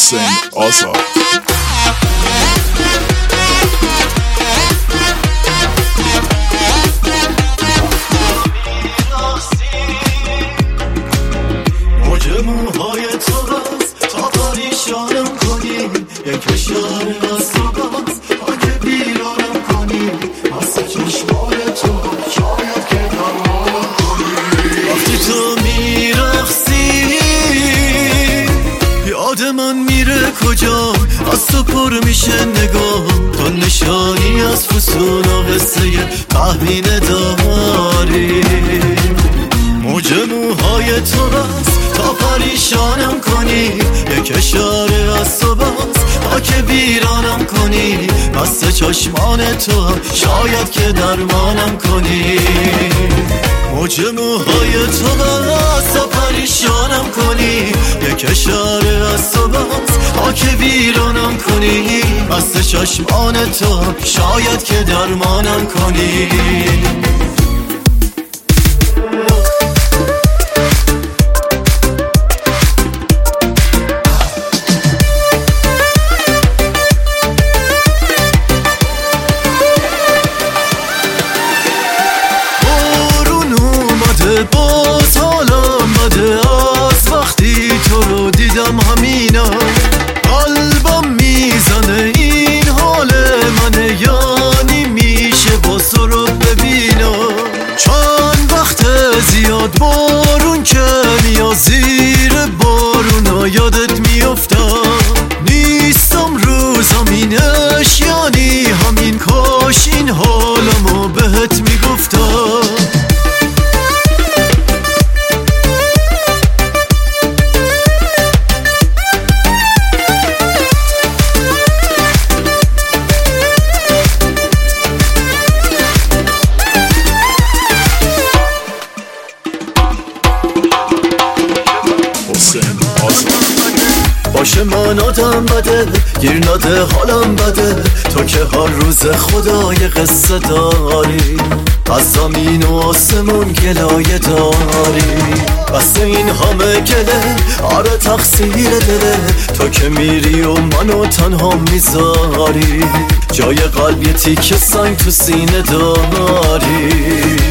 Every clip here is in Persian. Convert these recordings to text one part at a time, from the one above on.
حسین آزاد. موج موهای تو بست تا پریشانم کنی، یک اشاره از تو بست تا که بیرانم کنی، از چشمان تو شاید که درمانم کنی. وقتی تو میرقصی یاد من میره کجا، از تو پر میشه نگاه، تو نشانی از فسون و قصه تحمینه داری. موج موهای تو بست تا پریشانم کنی، یک اشاره از تو بست تا که بیرانم کنی، بست چشمان تو شاید که درمانم کنی. موج موهای تو بست تا پریشانم کنی، یک اشاره از تو بست تا که بیرانم کنی، بست چشمان تو شاید که درمانم کنی. باز حالم بده از وقتی تو رو دیدم، همینا قلبم میزنه این حال منه، یعنی میشه باز تو رو ببینم. چند وقت زیاد بارون که میاد زیر بارونا یادت میافتم، نیستم رو زمینش یعنی همین، کاش این حالمو بهت میگفتم. باشه من آدم بده گیر نده حالم بده، تو که هر روز خدای قصه داری، از زمین و آسمون گلایه داری، بس این همه گله آره تقصیر دله، تو که میری و منو تنها میذاری، جای قلبی تیکه سنگ تو سینه داری.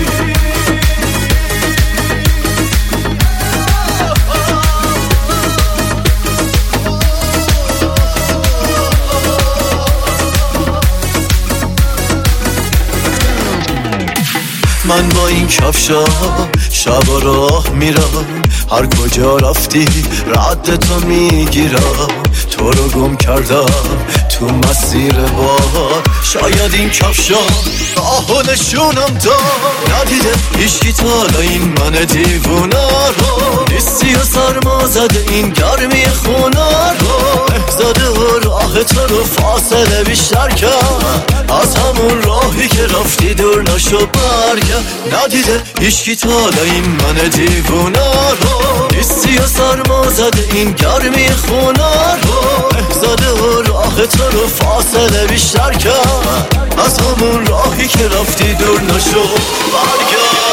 من با این کفشا شب و راه میرم، هر کجا رفتی رد تو میگیرم، تو رو گم کردم تو مسیر بار، شاید این کفشا راهو نشونم داد، ندیده هیچکی تا این من دیوونه رو، نیستی و سرما زده این گرمی خونه رو، زده و راه تو رو فاصله بیشتر کرد، از همون راهی که رفتی دور نشو برگرد، ندیده هیچکی تا این من دیوونه رو، نیستی و سرما زده این گرمی خونه رو، زده و راه تو رو فاصله بیشتر کرد، از همون راهی که رفتی دور نشو برگرد.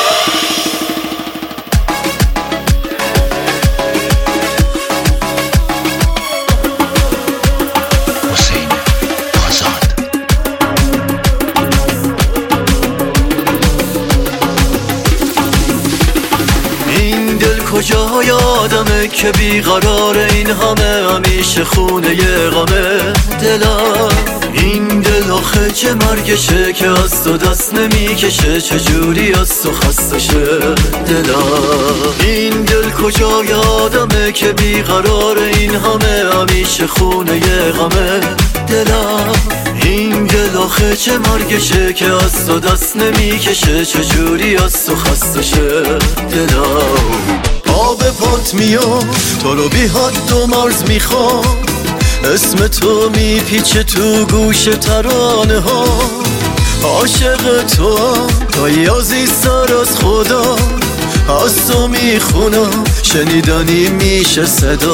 کجا یادمه که بیقرار این همه، همیشه خونه ی غمه دلم، این دل آخه چه مرگشه که از تو دست نمیکشه، چجوری از تو خسته شه دلم. این دل کجا یادمه که بیقرار این همه، همیشه خونه ی غمه دلم، این دل آخه چه مرگشه که از تو دست نمیکشه، چجوری از تو خسته شه دلم. آب پات میاد تو رو بی حد و مرز میخوام، اسم تو میپیچه تو گوش ترانه ها، عاشق تو تا عزیزتر از خدا، از تو میخونم شنیدنی میشه صدا.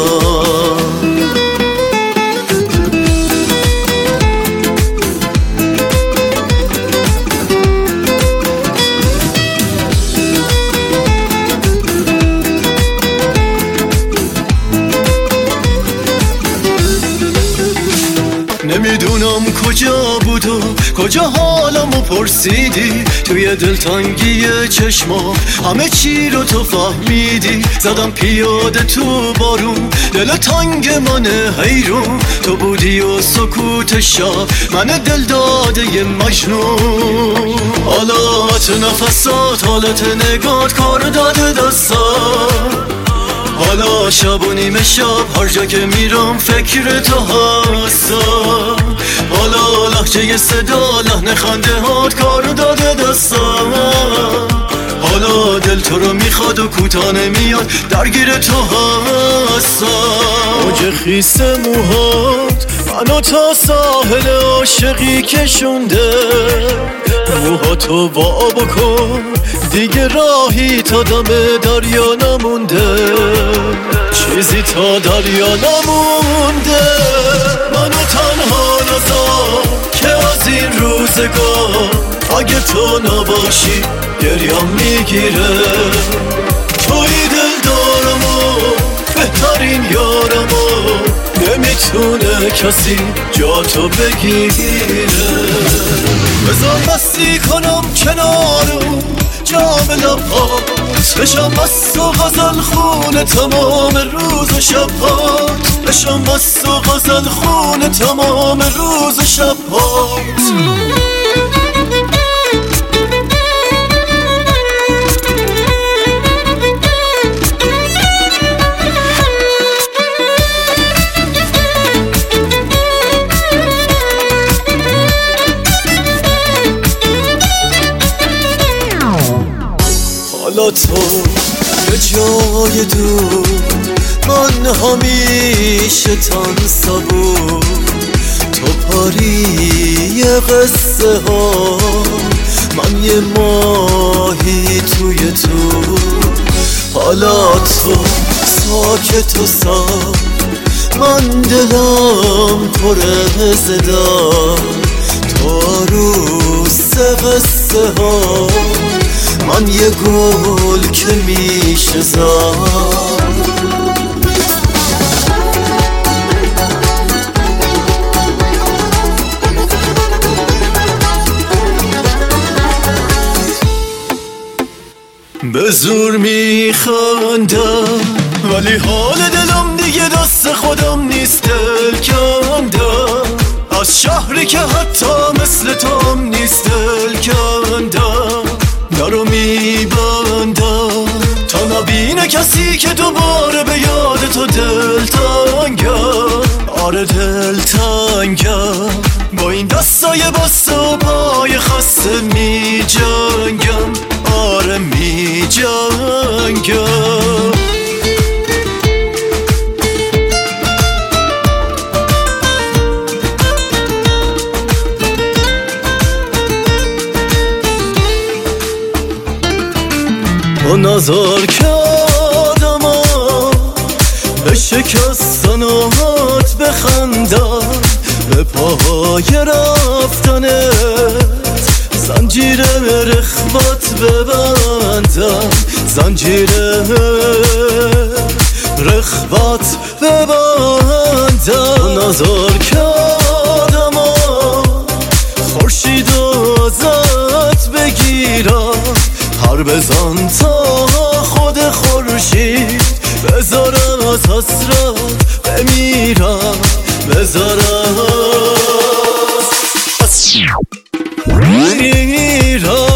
کجا بود و کجا حالمو پرسیدی؟ توی دلتنگی چشما همه چی رو تو فهمیدی. زدم پیاده تو بارون، دل تنگ منه حیرون. تو بودی و سکوت شب من دل داده مجنون. حالات نفسات، حالت نگات کار داده دستات. حالا شب و نیمه شب هر جا که میرم فکر تو هستم. حالا لحجه صدا لحن خنده هات کار داده دستم. حالا دل تو رو میخواد و کوتاه نمیاد، درگیر تو هستم. موج خیس موهات منو تا ساحل عاشقی کشونده. موهاتو وا بکن دیگه راهی تا دم دریا نمونده. چیزی تا دریا نمونده. منو تنها نذار که از این روزگار، اگه تو نباشی گریم میگیره. توی دل دارم و بهترین یارم و نمیتونه کسی جا تو بگیره. بذار مستی کنم کنارو جام لبات، بشم مست و غزل خونه تمام روز و شبات. بشم مست و غزل خونه تمام روز و شبات. حالا تو یه جای دور، من همیشه تن صبور. تو پاری قصه ها، من یه ماهی توی تو. حالا تو ساکت و صاف، من دلم پر صدا. تو عروس قصه ها، من یه گل که میشه زار. به زور میخندم ولی حال دلم دیگه دست خودم نیست. دل کندم از شهری که حتی مثل توم نیست. دل کندم درو میبندم تا نبینه کسی که دوباره به یاد تو دل تنگم. آره دل تنگم، با این دستای بسته و پای خسته می جنگم. آره می جنگم. تو نظر که آدم ها به شکستنات بخندن، به پاهای رفتنت زنجیر رخوت ببندم. زنجیر رخوت ببندم. تو نظر که آدم ها خورشید ازت بگیرم. هر بزن تا خود خورشید بذارم از حسرت بمیرم. بذارم بمیرم.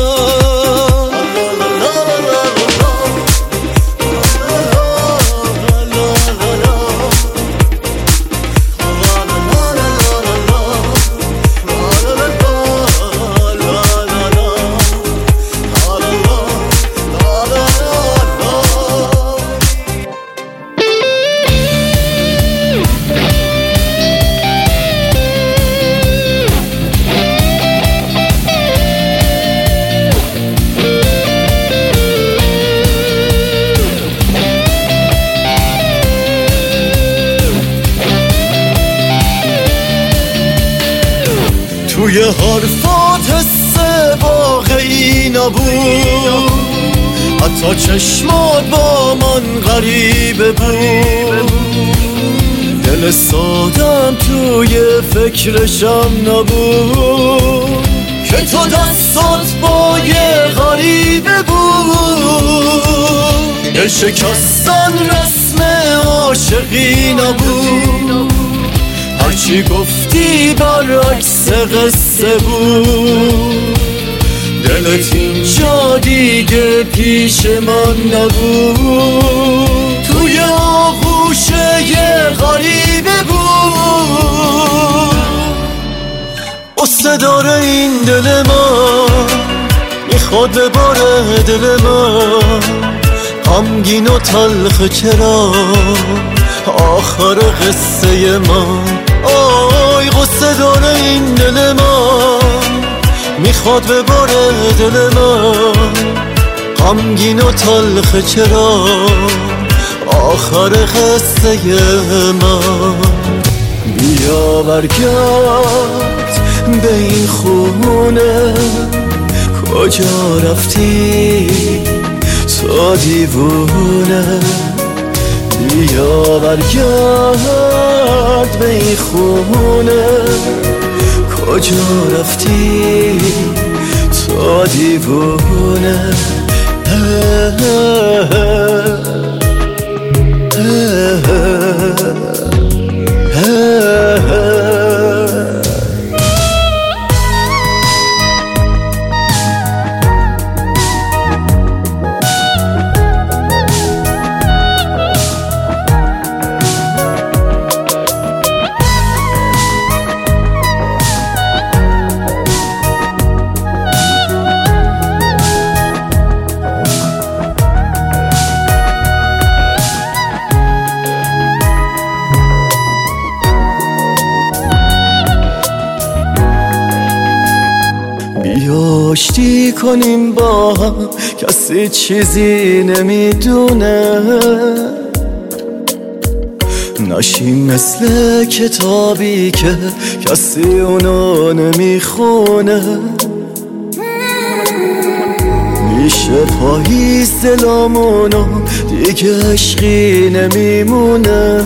توی حرفات حس واقعی نبود، حتی چشمات با من غریبه بود. دل دل سادم توی فکرشم نبود که تو دستات با یه غریبه بود. یه شکستن رسم عاشقی نبود، هرچی گفتی برعکس قصه بود. دلت اینجا دیگه پیش من نبود، توی آغوش یه غریبه بود. قصه داره این دل من، میخواد بباره دل من، غمگین و تلخ چرا آخر قصه من. آی قصه داره این دل من، میخواد بباره دل من، غمگین و تلخ چرا آخر قصه من. بیا برگرد به این خونه، کجا رفتی تو دیوونه. بیا برگرد به این خونه، کجا رفتی تو دیوونه. بیا آشتی کنیم با هم، کسی چیزی نمیدونه، نشیم مثل کتابی که کسی اونو نمیخونه. میشه پاییز دلامونو دیگه عشقی نمیمونه.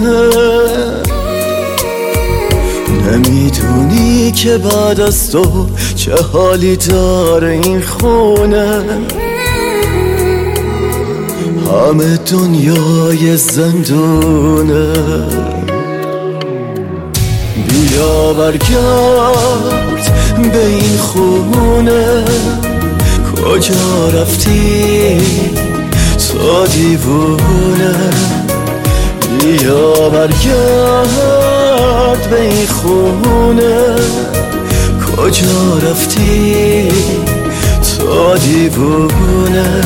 نمیدونی که بعد از تو چه حالی داره این خونه، همه دنیای زندونه. بیا برگرد به این خونه، کجا رفتی تو دیوونه. بیا برگرد به این خونه، کجا رفتی تو دیوونه.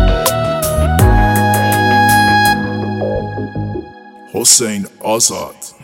حسین آزاد.